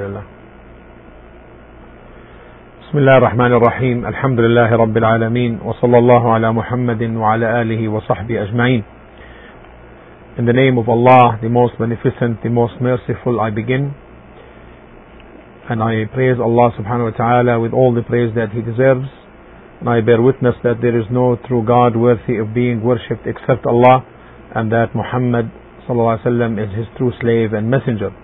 لله. بسم الله الرحمن الرحيم. الحمد لله رب العالمين وصلى الله على محمد وعلى آله وصحبه أجمعين. In the name of Allah, the most beneficent, the most merciful, I begin. And I praise Allah subhanahu wa ta'ala with all the praise that He deserves. And I bear witness that there is no true God worthy of being worshipped except Allah, and that Muhammad sallallahu alaihi wasallam is His true slave and messenger.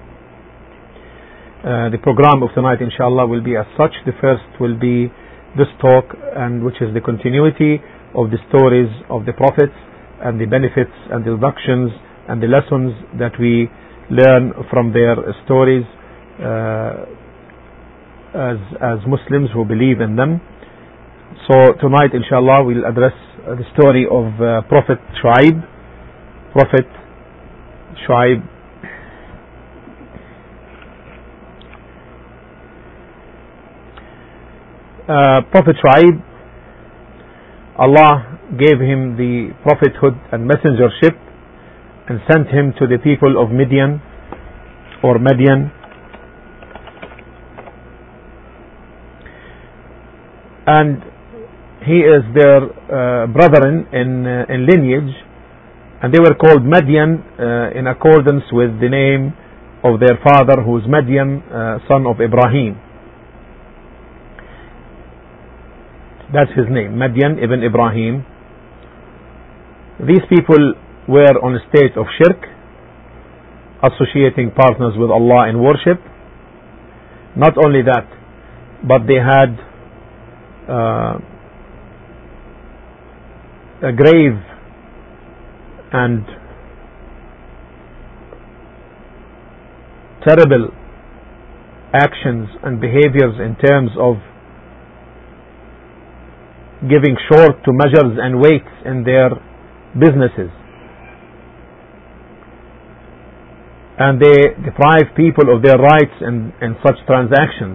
The program of tonight, inshallah, will be as such. The first will be this talk, and which is the continuity of the stories of the prophets and the benefits and the deductions and the lessons that we learn from their stories as Muslims who believe in them. So tonight, inshallah, we'll address the story of Prophet Shu'aib. Prophet Shu'aib. Prophet Shu'aib, Allah gave him the prophethood and messengership and sent him to the people of Midian or Madian. And he is their brethren in lineage, and they were called Madian in accordance with the name of their father, who is Madian, son of Ibrahim. That's his name, Madian ibn Ibrahim. These people were on a state of shirk, associating partners with Allah in worship. Not only that, but they had a grave and terrible actions and behaviors in terms of giving short to measures and weights in their businesses, and they deprive people of their rights in such transactions.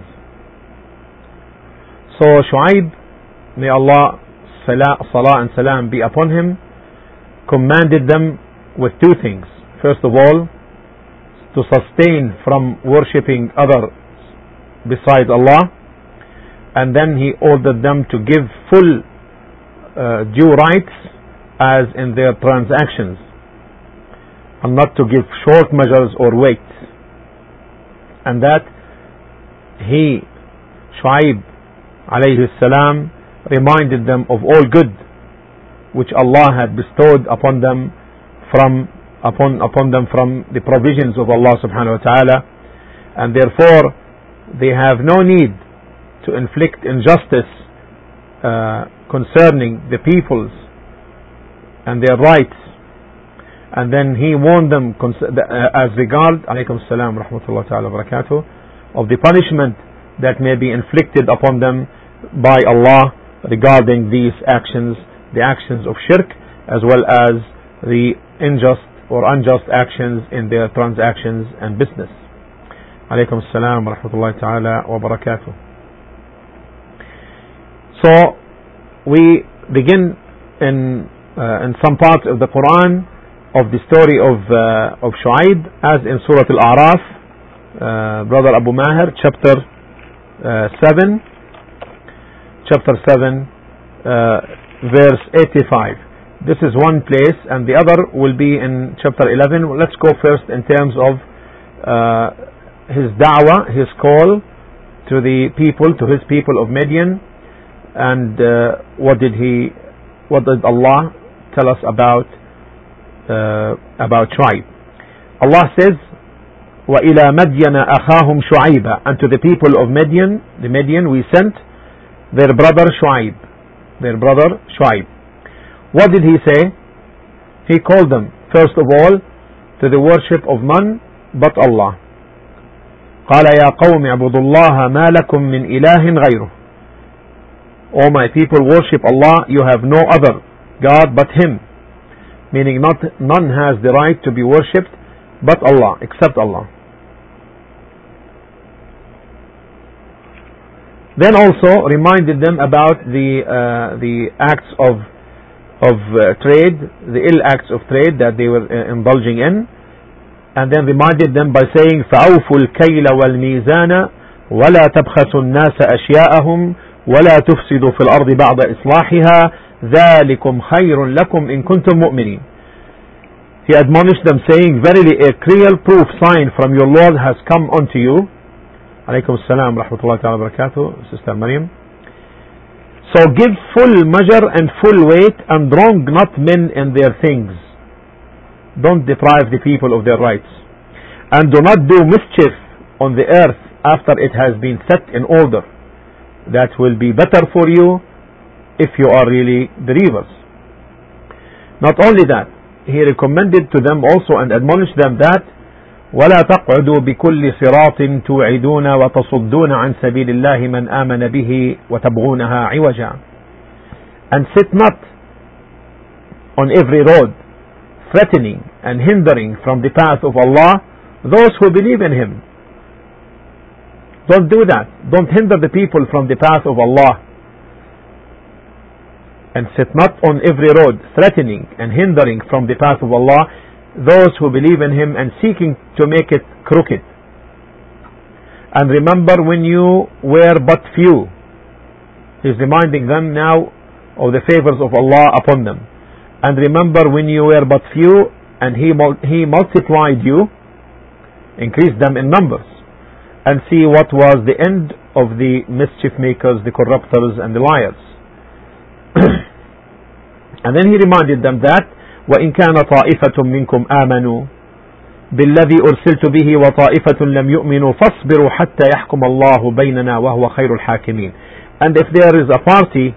So Shu'aib, may Allah salah and salam be upon him, commanded them with two things. First of all, to sustain from worshipping others besides Allah, and then he ordered them to give full due rights as in their transactions, and not to give short measures or weights. And that he, Shu'aib alayhi salam, reminded them of all good which Allah had bestowed upon them from the provisions of Allah subhanahu wa ta'ala, and therefore they have no need to inflict injustice concerning the peoples and their rights. And then he warned them as regard, alaykum salam rahmatullahi ta'ala barakatuh, of the punishment that may be inflicted upon them by Allah regarding these actions, the actions of shirk, as well as the unjust actions in their transactions and business. Alaykum salam rahmatullahi ta'ala wa barakatuh. So we begin in some parts of the Quran of the story of Shu'aib, as in Surah Al-A'raf, Brother Abu Maher, chapter 7, verse 85. This is one place, and the other will be in chapter 11. Let's go first in terms of his da'wah, his call to his people of Midian. And what did Allah tell us about Shu'aib? Allah says, وَإِلَى مَدْيَنَ أَخَاهُمْ شُعَيْبًا, and to the people of Midian, we sent their brother Shu'aib. What did he say? He called them, first of all, to the worship of none but Allah. قَالَ يَا قَوْمِ اعْبُدُوا اللَّهَ مَا لَكُمْ مِنْ إِلَهٍ غَيْرُهُ. O my people, worship Allah, you have no other God but Him. Meaning none has the right to be worshipped but Allah, except Allah. Then also reminded them about the acts of trade, the ill acts of trade that they were indulging in, and then reminded them by saying فَأَوْفُوا الْكَيْلَ وَالْمِيزَانَ وَلَا تَبْخَسُوا النَّاسَ أَشْيَاءَهُمْ وَلَا تُفْسِدُوا فِي الْأَرْضِ بَعْدَ إِصْلَاحِهَا ذَلِكُمْ خَيْرٌ لَكُمْ إِن كُنتُم مُؤْمِنِينَ. He admonished them saying, verily a clear proof sign from your Lord has come unto you. Alaykum as-salam wa rahmatullahi wa barakatuh, Sister Maryam. So give full measure and full weight, and wrong not men in their things. Don't deprive the people of their rights. And do not do mischief on the earth after it has been set in order. That will be better for you if you are really believers. Not only that, he recommended to them also and admonished them that وَلَا تَقْعُدُوا بِكُلِّ صِرَاطٍ تُوعِدُونَ وَتَصُدُّونَ عَنْ سَبِيلِ اللَّهِ مَنْ آمَنَ بِهِ وَتَبْغُونَهَا عِوَجًا. And sit not on every road, threatening and hindering from the path of Allah those who believe in Him. Don't do that. Don't hinder the people from the path of Allah. And sit not on every road, threatening and hindering from the path of Allah those who believe in Him and seeking to make it crooked. And remember when you were but few. He's reminding them now of the favors of Allah upon them. And remember when you were but few, and He multiplied you, increased them in numbers. And see what was the end of the mischief makers, the corruptors and the liars. And then he reminded them that وَإِنْ كَانَ طَائِفَةٌ مِّنْكُمْ آمَنُوا بِالَّذِي أُرْسِلْتُ بِهِ وَطَائِفَةٌ لَمْ يُؤْمِنُوا فَاصْبِرُوا حَتَّى يَحْكُمَ اللَّهُ بَيْنَنَا وَهُوَ خَيْرُ الْحَاكِمِينَ. And if there is a party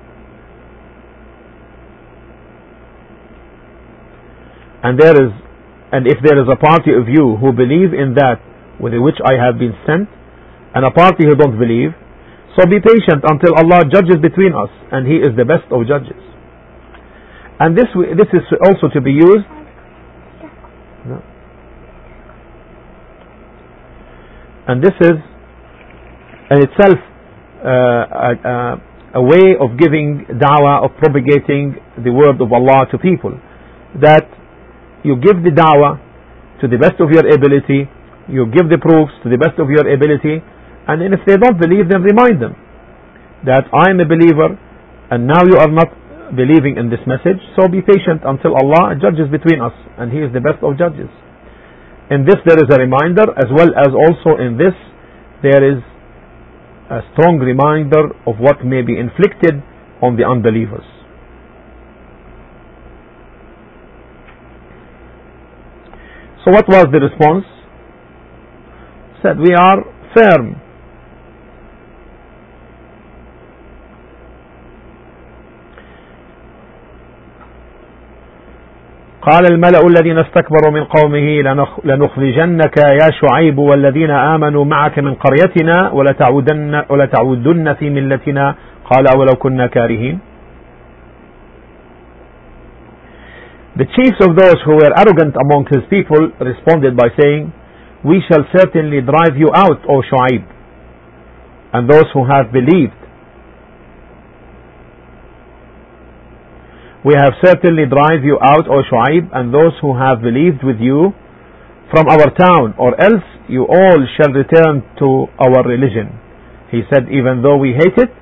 and if there is a party of you who believe in that with which I have been sent, and a party who don't believe, so be patient until Allah judges between us, and He is the best of judges. And this is also to be used. No. And this is in itself a way of giving da'wah, of propagating the word of Allah to people. That you give the da'wah to the best of your ability, you give the proofs to the best of your ability, and then if they don't believe, then remind them that I am a believer and now you are not believing in this message, so be patient until Allah judges between us, and He is the best of judges. In this there is a reminder, as well as also in this there is a strong reminder of what may be inflicted on the unbelievers. So what was the response? Said, we are firm. قال الملأ الذين استكبروا من قومه لنخرجنك يا شعيب والذين آمنوا معك من قريتنا ولتعودن في ملتنا قال أولو كنا كارهين. The chiefs of those who were arrogant among his people responded by saying, we shall certainly drive you out, O Shu'aib, and those who have believed. We have certainly drive you out, O Shu'aib, and those who have believed with you from our town, or else you all shall return to our religion. He said, even though we hate it,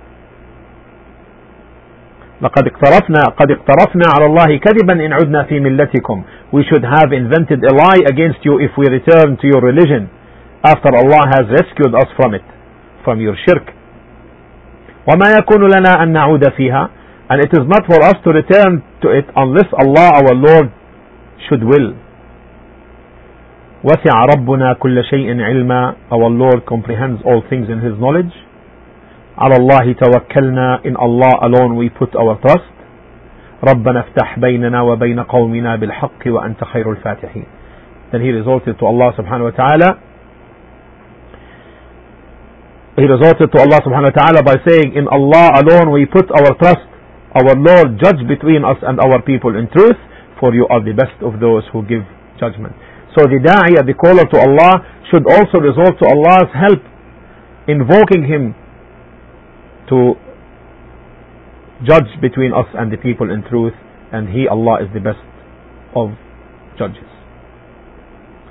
قد اقترفنا على الله كذبا إن عدنا في ملتكم. We should have invented a lie against you if we return to your religion after Allah has rescued us from it, from your shirk. وما يكون لنا أن نعود فيها, and it is not for us to return to it unless Allah our Lord should will. وسع ربنا كل شيء علما, our Lord comprehends all things in His knowledge. على الله توكلنا, in Allah alone we put our trust. ربنا افتح بيننا وبين قومنا بالحق وأنت خير الفاتحين. Then he resorted to Allah subhanahu wa ta'ala. He resorted to Allah subhanahu wa ta'ala by saying, in Allah alone we put our trust. Our Lord, judge between us and our people in truth, for you are the best of those who give judgment. So the da'iyah, the caller to Allah, should also resort to Allah's help, invoking Him to judge between us and the people in truth, and He, Allah, is the best of judges.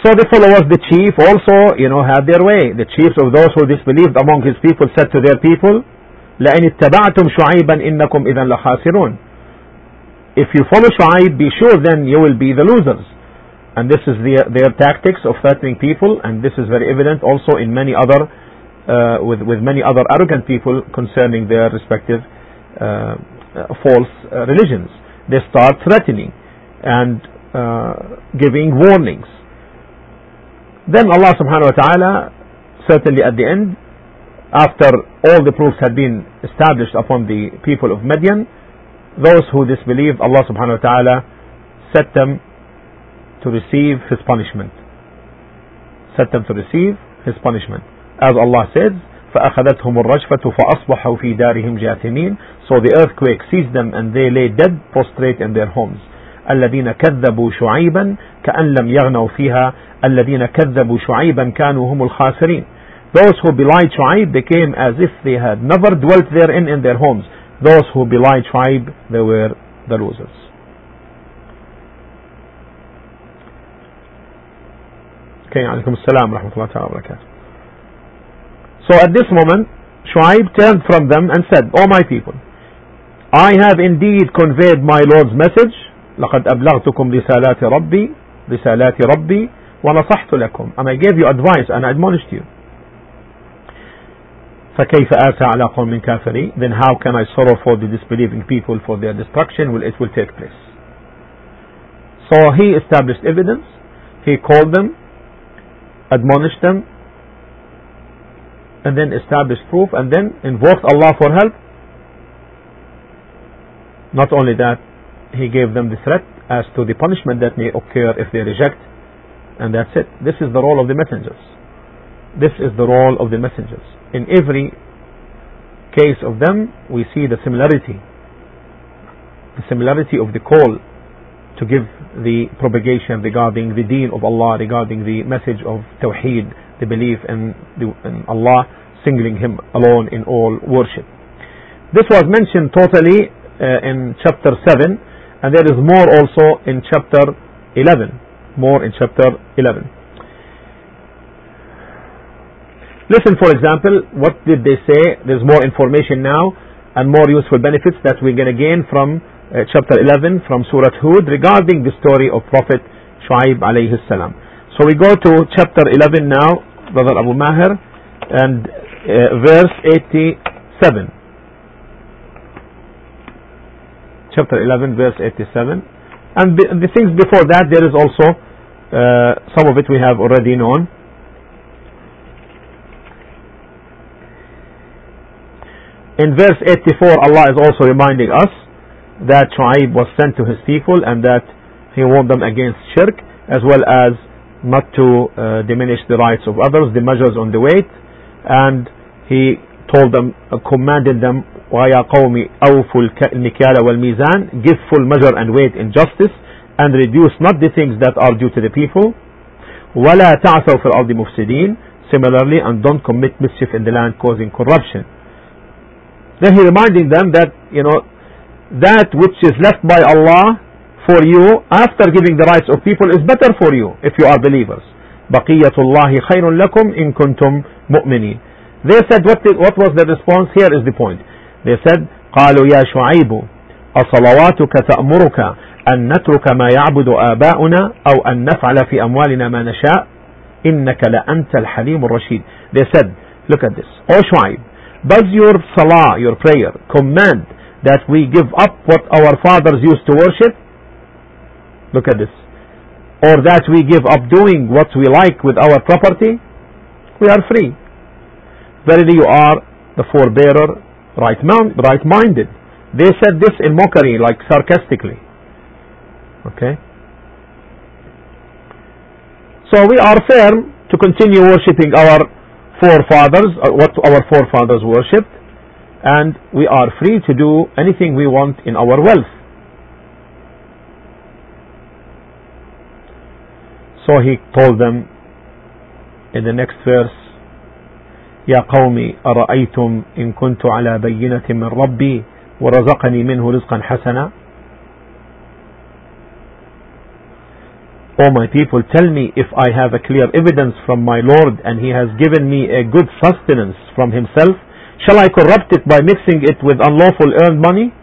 So the followers, the chief also, had their way. The chiefs of those who disbelieved among his people said to their people, لَإِنِ اتَّبَعْتُمْ شُعَيْبًا إِنَّكُمْ إِذًا لَخَاسِرُونَ. If you follow Shu'aib, be sure then you will be the losers. And this is their tactics of threatening people, and this is very evident also in many other, with many other arrogant people concerning their respective false religions. They start threatening and giving warnings. Then Allah subhanahu wa ta'ala, certainly at the end, after all the proofs had been established upon the people of Midian, those who disbelieved, Allah subhanahu wa ta'ala set them to receive His punishment. Set them to receive His punishment. As Allah says, فَأَخَذَتْهُمُ الرَّجْفَةُ فَأَصْبَحُوا فِي دَارِهِمْ جَاثِمِينَ. So the earthquake seized them and they lay dead, prostrate in their homes. الَّذِينَ كَذَّبُوا شُعَيْبًا كَأَنْ لَمْ يَغْنَوْا فِيهَا الَّذِينَ كَذَّبُوا شُعَيْبًا كَانُوا هُمُ الْخَاسِرِينَ. Those who belied Shu'aib became as if they had never dwelt therein in their homes. Those who belied Shu'aib, they were the losers. Okay, alaykum as-salam wa rahmatullahi wa barakatuh. So at this moment, Shu'aib turned from them and said, O my people, I have indeed conveyed my Lord's message. لَقَدْ أَبْلَغْتُكُمْ رِسَالَاتِ رَبِّي وَنَصَحْتُ لَكُمْ. And I gave you advice and I admonished you. فَكَيْفَ آسَى عَلَى قَوْمٍ كَافِرِينَ. Then how can I sorrow for the disbelieving people for their destruction? Well, it will take place. So he established evidence. He called them, admonished them, and then established proof, and then invoked Allah for help. Not only that, he gave them the threat as to the punishment that may occur if they reject, and that's it. This is the role of the messengers. This is the role of the messengers. In every case of them, we see the similarity of the call to give the propagation regarding the deen of Allah, regarding the message of Tawheed, the belief in Allah, singling Him alone in all worship. This was mentioned totally in chapter 7, and there is more also in chapter 11. More in chapter 11. Listen, for example, what did they say? There's more information now and more useful benefits that we're going to gain from chapter 11 from Surah Hud regarding the story of Prophet Shu'aib alayhi salam. So we go to chapter 11 now, Brother Abu Maher, and verse 87. Chapter 11, verse 87. And the things before that, there is also some of it we have already known. In verse 84, Allah is also reminding us that Shu'aib was sent to his people and that he warned them against shirk, as well as not to diminish the rights of others, the measures on the weight, and he told them, commanded them, وَيَا قَوْمِ أَوْفُوا الْمِكْيَالَ وَالْمِيزَانَ, give full measure and weight in justice, and reduce not the things that are due to the people. وَلَا تَعْثَوْا فِي الْأَرْضِ مُفْسِدِينَ. Similarly, and don't commit mischief in the land, causing corruption. Then he reminding them that, that which is left by Allah for you after giving the rights of people is better for you if you are believers. بَقِيَّةُ اللَّهِ خَيْرٌ لَكُمْ إِن كُنْتُمْ مُؤْمِنِينَ. They said, what was the response? Here is the point. They said, قالوا يا شعيب أصلواتك تأمرك أن نترك ما يعبد آباؤنا أو أن نفعل في أموالنا ما نشاء إنك لأنت الحليم الرشيد. They said, look at this. O Shu'aib, does your salah, your prayer, command that we give up what our fathers used to worship? Look at this. Or that we give up doing what we like with our property? We are free. Verily you are the forbearer, right-minded. They said this in mockery, like sarcastically. Okay? So we are firm to continue worshipping our forefathers, what our forefathers worshipped, and we are free to do anything we want in our wealth. So he told them in the next verse, يا قوم أرأيتم إن كنت على بينة من ربي ورزقني منه رزقا حسنا. O my people, tell me if I have a clear evidence from my Lord and He has given me a good sustenance from Himself, shall I corrupt it by mixing it with unlawful earned money?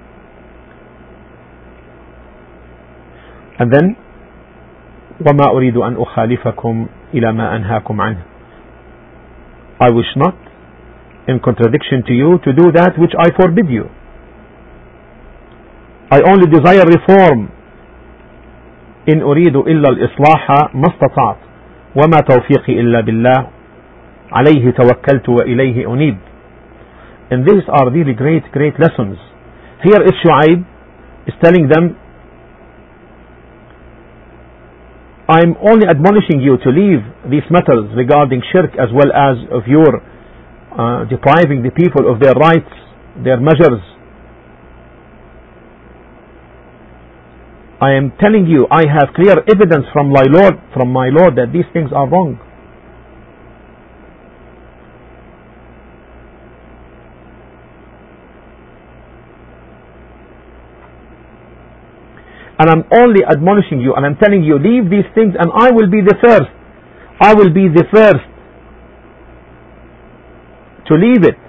And then, وَمَا أُرِيدُ أَنْ أُخَالِفَكُمْ إِلَى مَا أَنْهَاكُمْ عَنْهُ. I wish not, in contradiction to you, to do that which I forbid you. I only desire reform. إن أريد إلا الإصلاح ما استطعت وما توفيقي إلا بالله عليه توكلت وإليه أنيب. And these are really great lessons. Here is Shu'aib is telling them, I'm only admonishing you to leave these matters regarding shirk as well as of your depriving the people of their rights, their measures. I am telling you, I have clear evidence from my Lord that these things are wrong. And I'm only admonishing you and I'm telling you, leave these things and I will be the first. I will be the first to leave it.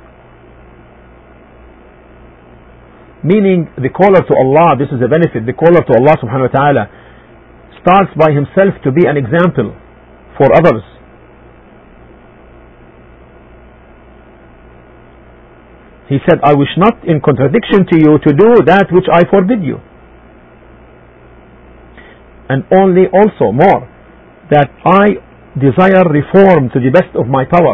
Meaning the caller to Allah, this is a benefit, the caller to Allah subhanahu wa ta'ala starts by himself to be an example for others. He said, I wish not in contradiction to you to do that which I forbid you. And only also more, that I desire reform to the best of my power.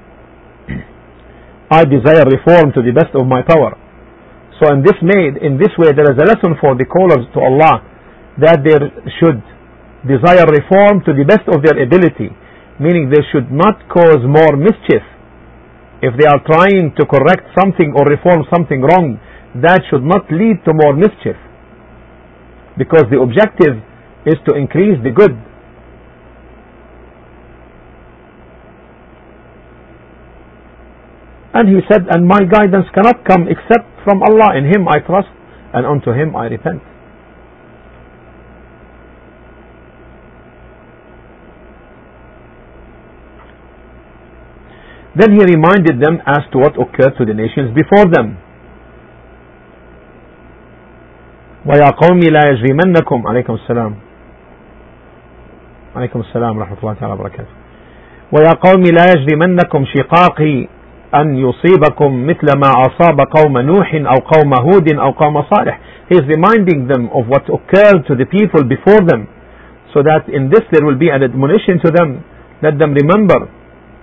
I desire reform to the best of my power. So in this way there is a lesson for the callers to Allah, that they should desire reform to the best of their ability, meaning they should not cause more mischief. If they are trying to correct something or reform something wrong, that should not lead to more mischief, because the objective is to increase the good. And he said, and my guidance cannot come except from Allah. In Him I trust and unto Him I repent. Then he reminded them as to what occurred to the nations before them. وَيَا قَوْمِ لَا يَجْرِمَنَّكُمْ عَلَيْكُمْ السَّلَامُ عليكم السلام ورحمة الله تعالى وبركاته. ويا قوم لا يجرمنكم شقاقي أن يصيبكم مثل ما أصاب قوم نوح أو قوم هود أو قوم صالح. He is reminding them of what occurred to the people before them, so that in this there will be an admonition to them. Let them remember.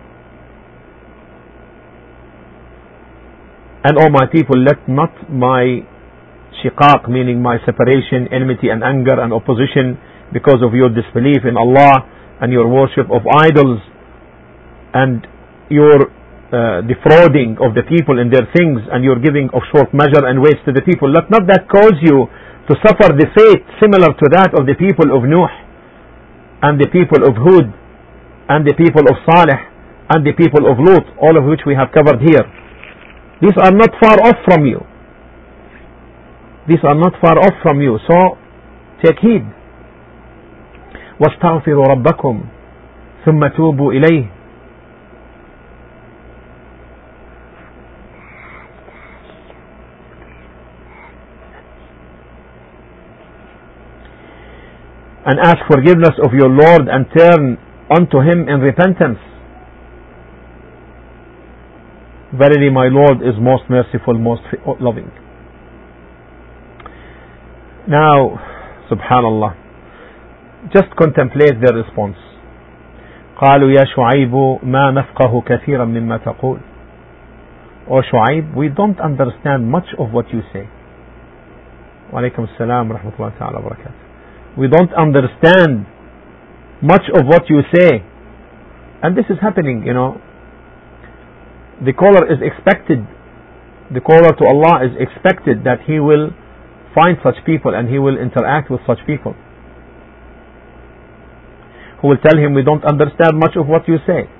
And O my people, let not my shiqaq, meaning my separation, enmity and anger and opposition because of your disbelief in Allah and your worship of idols and your defrauding of the people in their things and your giving of short measure and waste to the people, let not that cause you to suffer the fate similar to that of the people of Nuh and the people of Hud and the people of Salih and the people of Lut, all of which we have covered here. These are not far off from you. These are not far off from you, so take heed. واستغفروا ربكم ثم توبوا إليه. And ask forgiveness of your Lord and turn unto Him in repentance. Verily my Lord is most merciful, most loving. Now, subhanallah, just contemplate their response. قالوا يا شعيب ما نفقه كثيرا مما تقول. O Shu'aib, we don't understand much of what you say. وعليكم السلام ورحمة الله تعالى وبركاته. We don't understand much of what you say. And this is happening, The caller is expected, the caller to Allah is expected that he will find such people and he will interact with such people who will tell him, we don't understand much of what you say.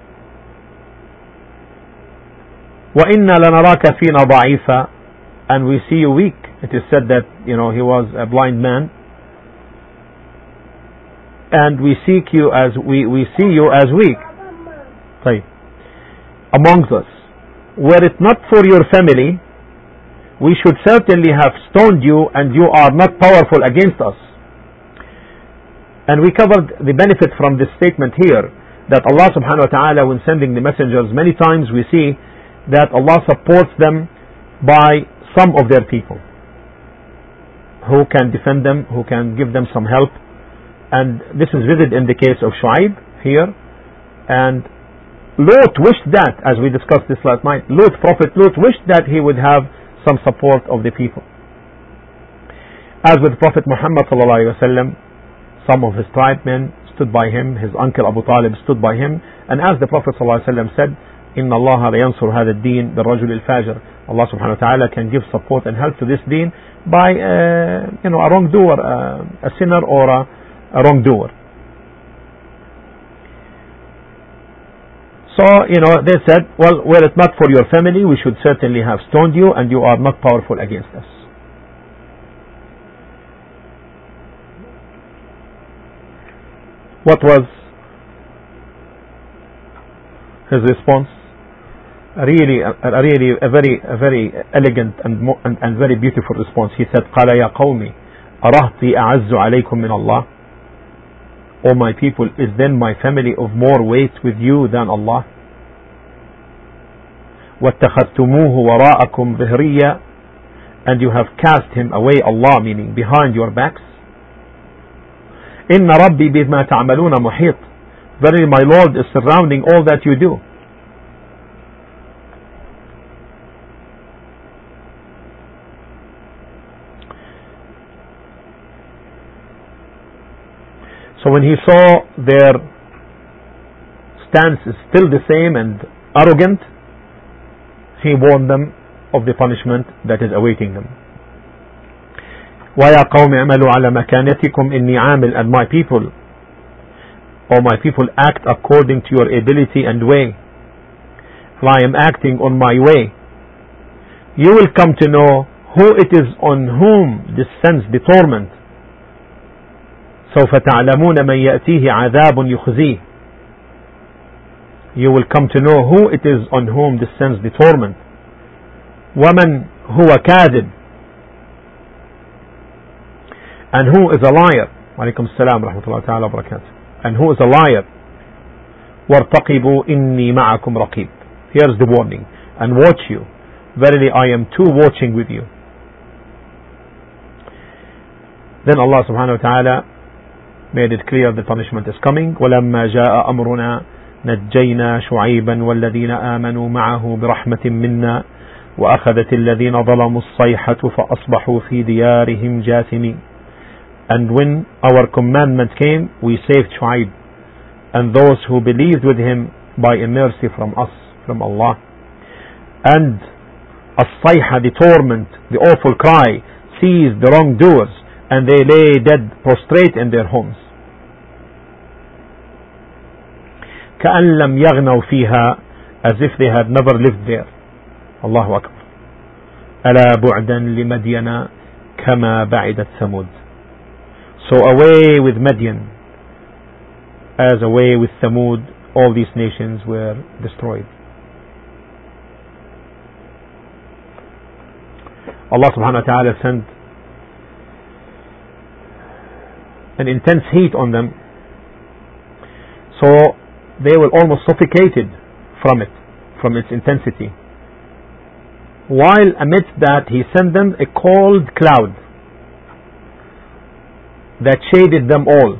وَإِنَّا لَنَرَاكَ فِينَا ضَعِيفًا, and we see you weak. It is said that he was a blind man, and we see you as weak. طيب. Amongst us, were it not for your family, we should certainly have stoned you, and you are not powerful against us. And we covered the benefit from this statement here, that Allah subhanahu wa ta'ala, when sending the messengers, many times we see that Allah supports them by some of their people who can defend them, who can give them some help. And this is vivid in the case of Shu'aib here. And Lot wished that, as we discussed this last night, Prophet Lot wished that he would have some support of the people. As with Prophet Muhammad sallallahu alaihi wasallam, some of his tribesmen stood by him, his uncle Abu Talib stood by him, and as the Prophet sallallahu alaihi wasallam said, إن الله لا ينصر هذا الدين بالرجل الفاجر. Allah subhanahu wa ta'ala can give support and help to this deen by a wrongdoer, a sinner or a wrongdoer. So, they said, well, were it not for your family, we should certainly have stoned you, and you are not powerful against us. What was his response? A very elegant and very beautiful response. He said, قال يا قومي أرهطي أعز عليكم من الله. O my people, is then my family of more weight with you than Allah? واتخذتموه وراءكم ظهريا, and you have cast him away, Allah meaning behind your backs. إن ربي بما تعملون محيط. Verily my Lord is surrounding all that you do. So when he saw their stance is still the same and arrogant, he warned them of the punishment that is awaiting them. وَيَا قَوْمِ اعْمَلُوا عَلَى مَكَانَتِكُمْ إِنِّي عَامِلٌ. And my people, act according to your ability and way. I am acting on my way. You will come to know who it is on whom descends the torment. سوف تعلمون من يأتيه عذاب يخزيه. You will come to know who it is on whom descends the torment. ومن هو كاذب, and who is a liar. عليكم السلام ورحمة الله تعالى وبركاته. And who is a liar. وارتقبوا إني معكم رقيب. Here's the warning. And watch you. Verily I am too watching with you. Then Allah subhanahu wa ta'ala made it clear the punishment is coming. وَلَمَّا جَاءَ أَمْرُنَا نَجَّيْنَا شُعَيْبًا وَالَّذِينَ آمَنُوا مَعَهُ بِرَحْمَةٍ مِنَّا وَأَخَذَتِ الَّذِينَ ظَلَمُوا الصَّيْحَةُ فَأَصْبَحُوا فِي دِيَارِهِمْ جَاثِمِينَ. And when our commandment came, we saved Shu'aib and those who believed with him by a mercy from us, from Allah. And as-sayha, the torment, the awful cry, seized the wrongdoers, and they lay dead, prostrate in their homes. كأن لم يغنوا فيها, as if they had never lived there. Allahu Akbar. ألا بعدا لمدين كما بعدت ثمود. So away with Madian, as away with Thamud, all these nations were destroyed. Allah subhanahu wa ta'ala sent an intense heat on them, so they were almost suffocated from it, from its intensity. While amidst that, he sent them a cold cloud that shaded them all.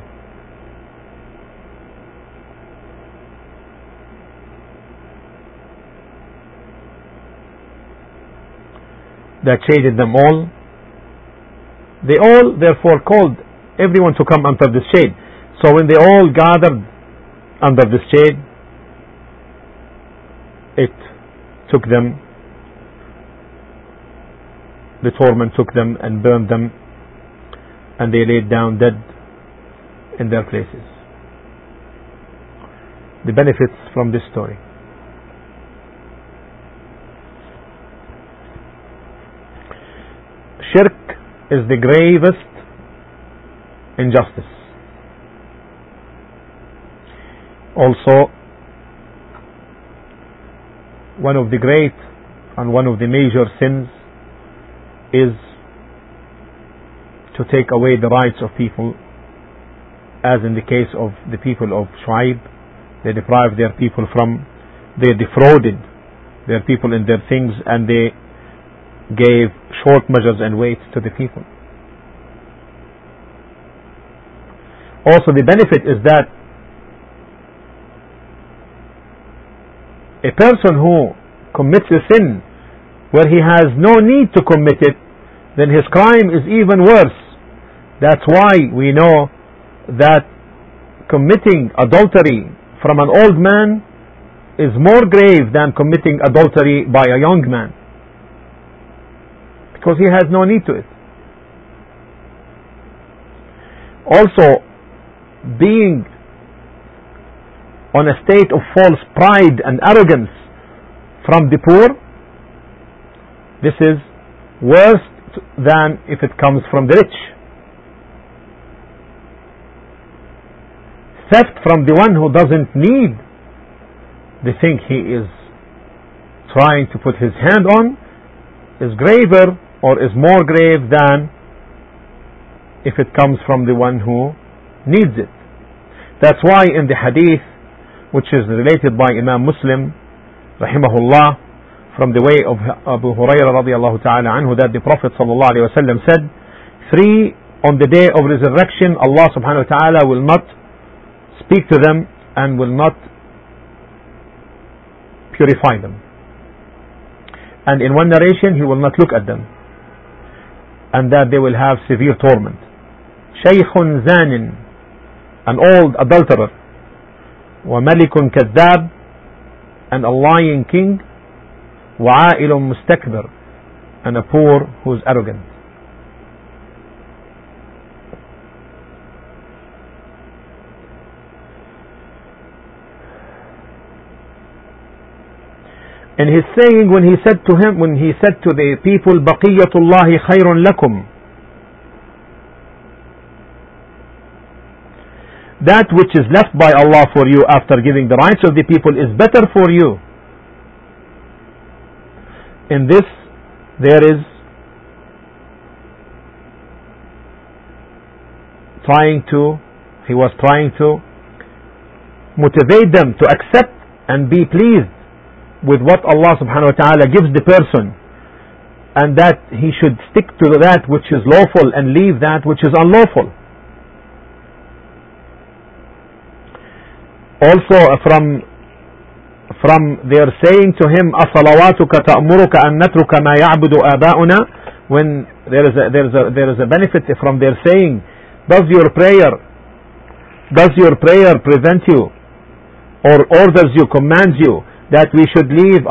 That shaded them all. They all therefore called everyone to come under the shade. So when they all gathered under the shade, it took them, the torment took them and burned them, and they laid down dead in their places. The benefits from this story. Shirk is the gravest injustice. Also, one of the great and one of the major sins is to take away the rights of people, as in the case of the people of Shu'aib. They deprived their people they defrauded their people in their things, and they gave short measures and weights to the people. Also, the benefit is that a person who commits a sin where he has no need to commit it, then his crime is even worse. That's why we know that committing adultery from an old man is more grave than committing adultery by a young man, because he has no need to it. Also, being on a state of false pride and arrogance from the poor, this is worse than if it comes from the rich. Theft from the one who doesn't need the thing he is trying to put his hand on is graver, or is more grave than if it comes from the one who needs it. That's why in the hadith, which is related by Imam Muslim rahimahullah, from the way of Abu Hurairah radiallahu ta'ala anhu, that the Prophet sallallahu alayhi wa sallam said, 3 on the day of resurrection, Allah subhanahu wa ta'ala will not speak to them and will not purify them. And in one narration, He will not look at them, and that they will have severe torment. Shaykhun zanin, an old adulterer, wa malikun kadhab, and a lying king, wa a'ilun mustakbir, and a poor who is arrogant. In his saying, when he said to the people, Baqiyatullahi khayrun lakum, that which is left by Allah for you after giving the rights of the people is better for you. In this, he was trying to motivate them to accept and be pleased with what Allah subhanahu wa ta'ala gives the person, and that he should stick to that which is lawful and leave that which is unlawful. Also from their saying to him, أَصَلَوَاتُكَ تَأْمُرُكَ أَن نَتْرُكَ مَا يَعْبُدُ آبَاؤُنَا, when there is a benefit from their saying, does your prayer prevent you, or orders you, commands you, that we should leave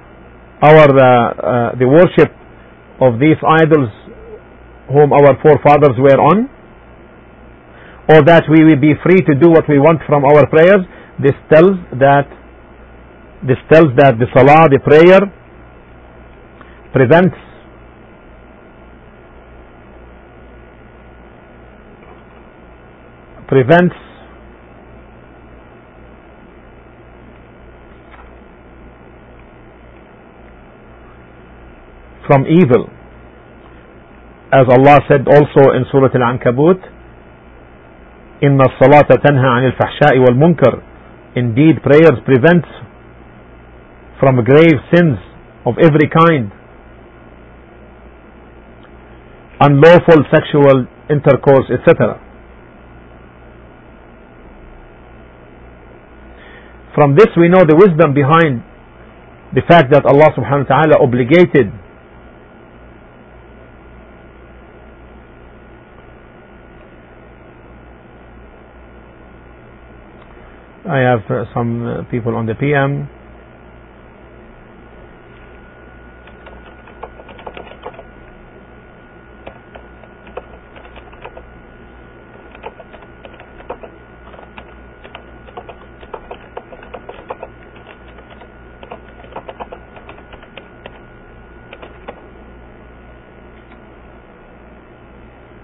the worship of these idols whom our forefathers were on, or that we will be free to do what we want from our prayers? This tells that the salah, the prayer, prevents from evil, as Allah said also in Surah Al-Ankabut, إِنَّ الصَّلَاةَ تَنْهَى عَنِ الْفَحْشَاءِ وَالْمُنْكَرِ. Indeed, prayers prevents from grave sins of every kind, unlawful sexual intercourse, etc. From this we know the wisdom behind the fact that Allah subhanahu wa ta'ala obligated I have some people on the PM.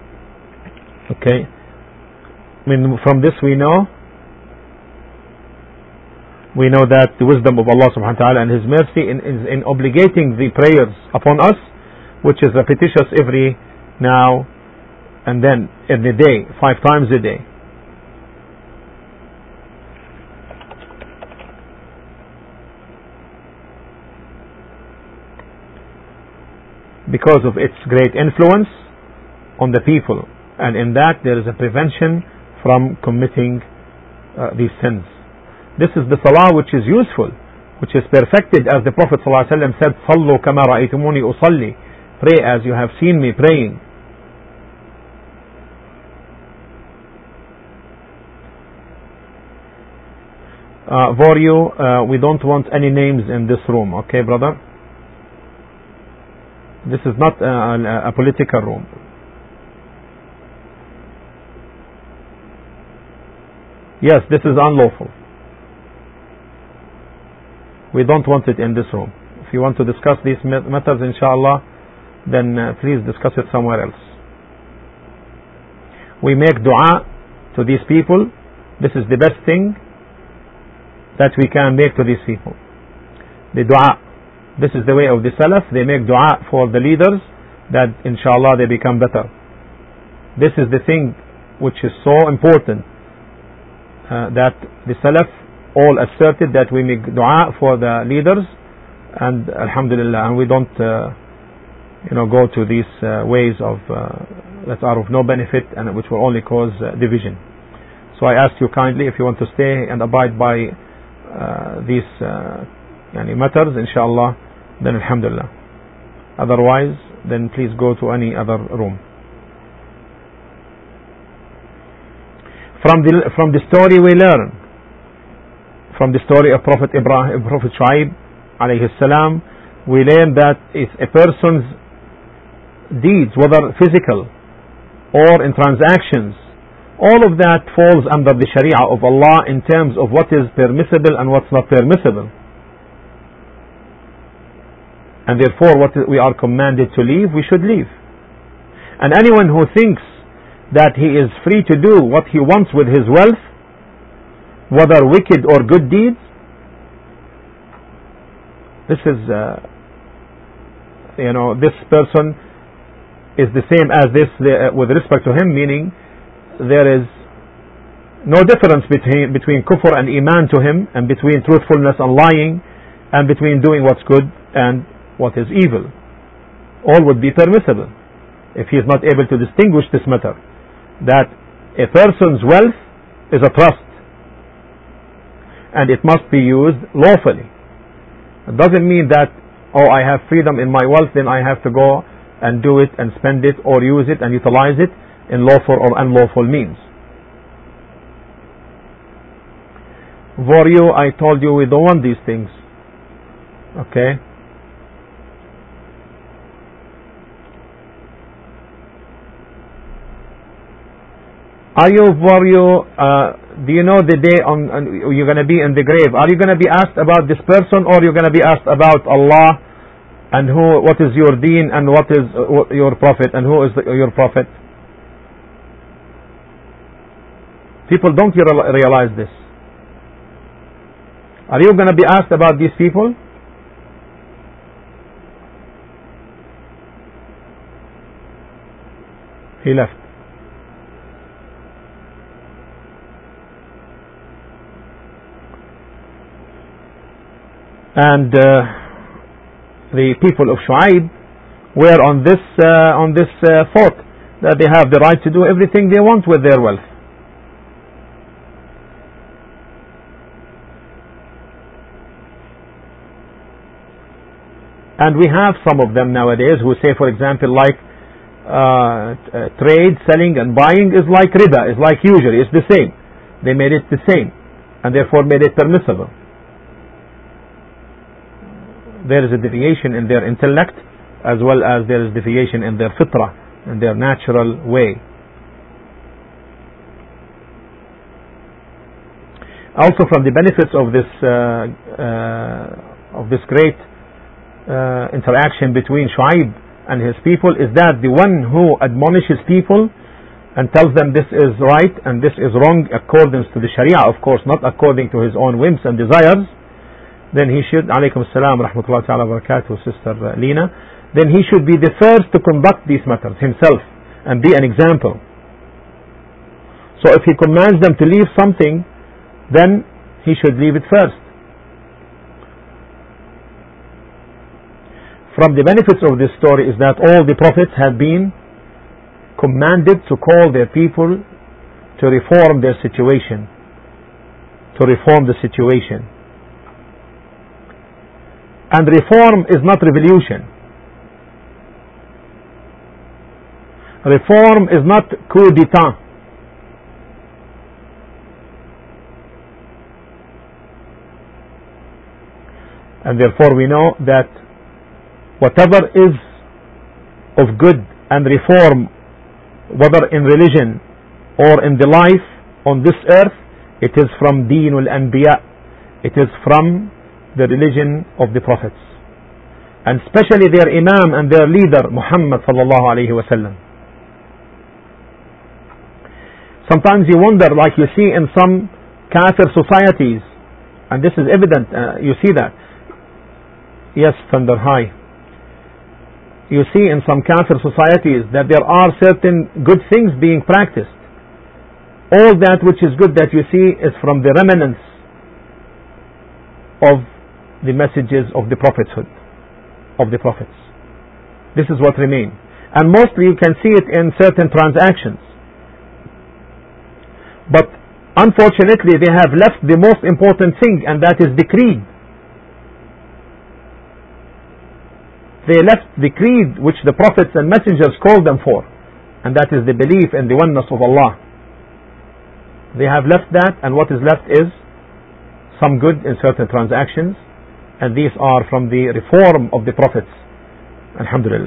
Okay. I mean, from this we know we know that the wisdom of Allah subhanahu wa ta'ala and His mercy in obligating the prayers upon us, which is repetitious every now and then in the day, 5 times a day. Because of its great influence on the people, and in that there is a prevention from committing these sins. This is the salah which is useful, which is perfected, as the Prophet ﷺ said, "Sallu kama ra'aytumuni usalli." Pray as you have seen me praying. Voryu, we don't want any names in this room, okay, brother? This is not a political room. Yes, this is unlawful. We don't want it in this room. If you want to discuss these matters, inshallah, then please discuss it somewhere else. We make dua to these people. This is the best thing that we can make to these people. The dua. This is the way of the Salaf. They make dua for the leaders that inshallah they become better. This is the thing which is so important, that the Salaf all asserted that we make dua for the leaders, and alhamdulillah, and we don't go to these ways of that are of no benefit and which will only cause division. So I ask you kindly, if you want to stay and abide by these matters, inshallah, then alhamdulillah. Otherwise, then please go to any other room. From the story we learn, from the story of Prophet Ibrahim, Prophet Shu'aib alayhi salam, we learn that if a person's deeds, whether physical or in transactions, all of that falls under the Sharia of Allah in terms of what is permissible and what's not permissible. And therefore what we are commanded to leave, we should leave. And anyone who thinks that he is free to do what he wants with his wealth, whether wicked or good deeds, this is this person is the same as this with respect to him, meaning there is no difference between kufr and iman to him, and between truthfulness and lying, and between doing what's good and what is evil. All would be permissible if he is not able to distinguish this matter, that a person's wealth is a trust and it must be used lawfully. It doesn't mean that, I have freedom in my wealth, then I have to go and do it and spend it or use it and utilize it in lawful or unlawful means. For you, I told you we don't want these things. Okay? Are you, do you know the day you're going to be in the grave? Are you going to be asked about this person, or you're going to be asked about Allah and what is your deen and what is your prophet and who is your prophet? People don't realize this. Are you going to be asked about these people? He left. And the people of Shu'aib were on this thought that they have the right to do everything they want with their wealth. And we have some of them nowadays who say, for example, like trade, selling and buying is like riba, is like usury, it's the same. They made it the same and therefore made it permissible. There is a deviation in their intellect, as well as there is deviation in their fitrah, in their natural way. Also, from the benefits of this great interaction between Shu'aib and his people is that the one who admonishes people and tells them this is right and this is wrong according to the Sharia, of course, not according to his own whims and desires, then he should, alaykum assalam rahmatullahi ta'ala barakatuh, Sister Lina, then he should be the first to conduct these matters himself and be an example. So if he commands them to leave something, then he should leave it first. From the benefits of this story is that all the prophets have been commanded to call their people to reform their situation, to reform the situation. And reform is not revolution. Reform is not coup d'etat. And therefore we know that whatever is of good and reform, whether in religion or in the life on this earth, it is from Deenul Anbiya. It is from the religion of the prophets, and especially their Imam and their leader Muhammad sallallahu alayhi wa sallam. Sometimes you wonder, like you see in some kafir societies, and this is evident, you see that. Yes, Thunder, hi. You see in some kafir societies that there are certain good things being practiced. All that which is good that you see is from the remnants of the messages of the prophethood, of the prophets. This is what remains. And mostly you can see it in certain transactions. But unfortunately they have left the most important thing, and that is the creed. They left the creed which the prophets and messengers called them for, and that is the belief in the oneness of Allah. They have left that, and what is left is some good in certain transactions, and these are from the reform of the prophets. Alhamdulillah.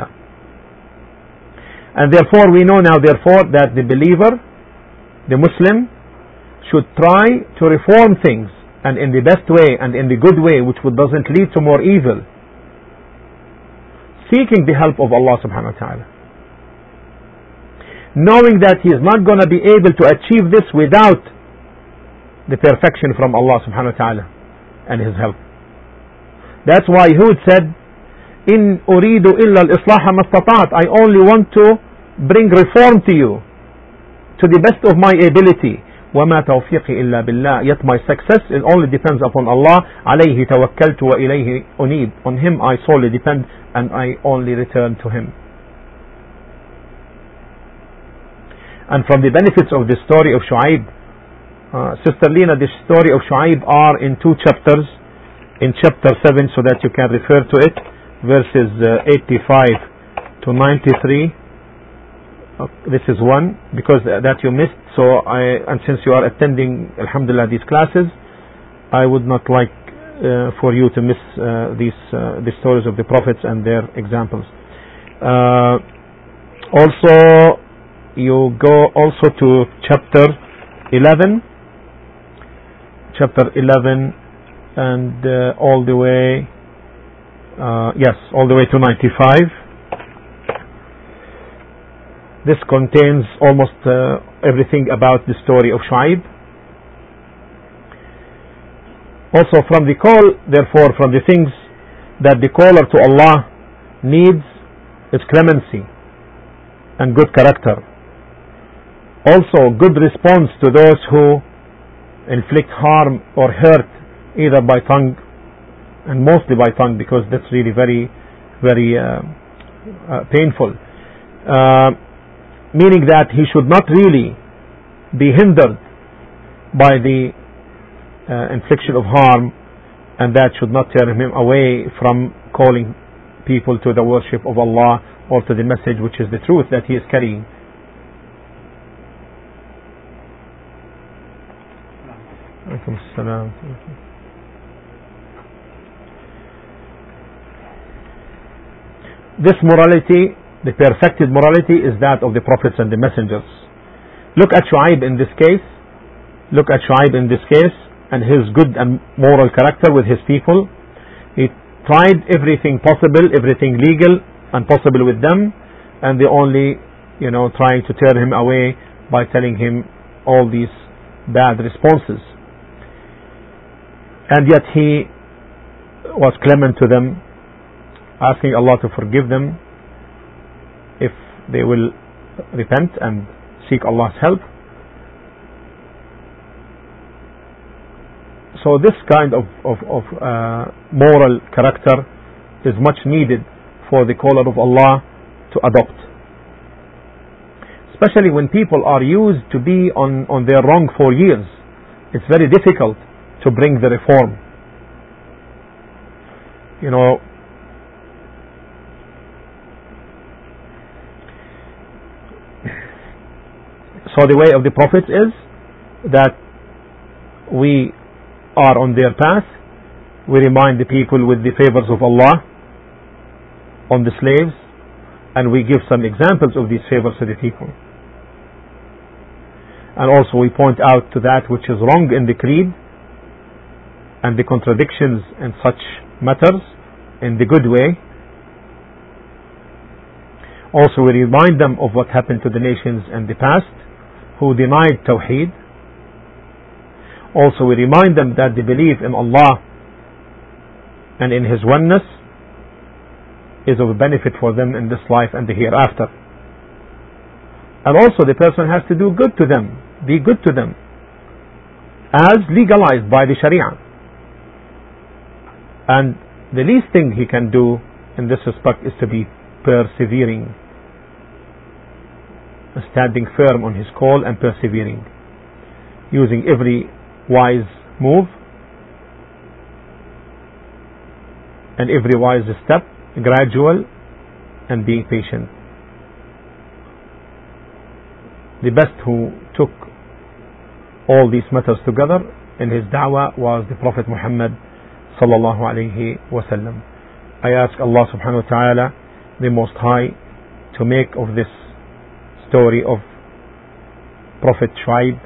And therefore we know now therefore that the believer, the Muslim, should try to reform things, and in the best way and in the good way, which doesn't lead to more evil, seeking the help of Allah subhanahu wa ta'ala, knowing that he is not going to be able to achieve this without the perfection from Allah subhanahu wa ta'ala and his help. That's why Hud said, in uridu illa al-islaha mastata'at, I only want to bring reform to you to the best of my ability. وَمَا تَوْفِيقِ إِلَّا بِاللَّهِ, yet my success, it only depends upon Allah. عَلَيْهِ تَوَكَّلْتُ وَإِلَيْهِ أُنِيبُ, on him I solely depend and I only return to him. And from the benefits of the story of Shu'aib, Sister Lina, the story of Shu'aib are in 2 chapters, in chapter 7, so that you can refer to it, verses 85 to 93. This is one, because that you missed, and since you are attending, alhamdulillah, these classes, I would not like for you to miss the stories of the prophets and their examples. Also, you go also to chapter 11, and all the way, all the way to 95. This contains almost everything about the story of Shu'aib. Also from the call, therefore, from the things that the caller to Allah needs is clemency and good character. Also good response to those who inflict harm or hurt, either by tongue, and mostly by tongue, because that's really very, very painful. Meaning that he should not really be hindered by the infliction of harm, and that should not turn him away from calling people to the worship of Allah or to the message which is the truth that he is carrying. This morality, the perfected morality, is that of the prophets and the messengers. Look at Shu'aib in this case. Look at Shu'aib in this case and his good and moral character with his people. He tried everything possible, everything legal and possible with them, and they only, trying to turn him away by telling him all these bad responses. And yet he was clement to them, asking Allah to forgive them if they will repent and seek Allah's help. So this kind of moral character is much needed for the caller of Allah to adopt, especially when people are used to be on their wrong for years. It's very difficult to bring the reform. You know, so the way of the prophets is that we are on their path, we remind the people with the favors of Allah on the slaves, and we give some examples of these favors to the people. And also we point out to that which is wrong in the creed and the contradictions in such matters in the good way. Also we remind them of what happened to the nations in the past who denied Tawheed. Also we remind them that the belief in Allah and in His oneness is of benefit for them in this life and the hereafter. And also the person has to do good to them, be good to them, as legalized by the Sharia. And the least thing he can do in this respect is to be persevering, standing firm on his call and persevering, using every wise move and every wise step, gradual, and being patient. The best who took all these matters together in his da'wah was the Prophet Muhammad sallallahu alayhi wasallam. I ask Allah subhanahu wa ta'ala, the Most High, to make of this story of Prophet Shuaib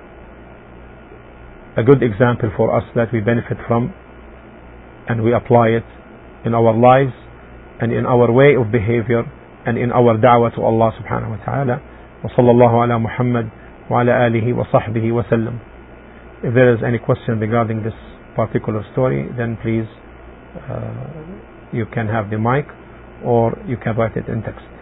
a good example for us that we benefit from and we apply it in our lives and in our way of behavior and in our da'wah to Allah subhanahu wa ta'ala. Wa sallallahu ala Muhammad wa ala alihi wa sahbihi wa sallam. If there is any question regarding this particular story, then please you can have the mic or you can write it in text.